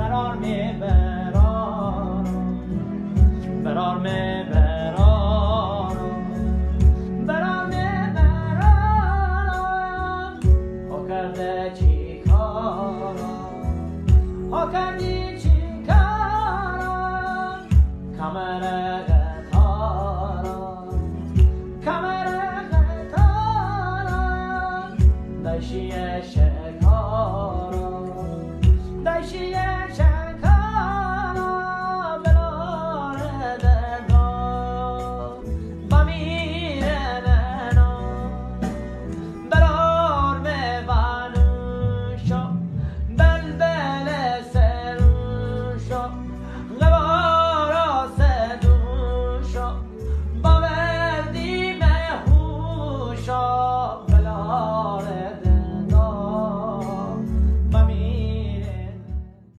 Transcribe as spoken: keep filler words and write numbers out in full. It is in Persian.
برار می برار برار می برار برار می برار ها کرده چی کارا ها کردی چی کارا کمره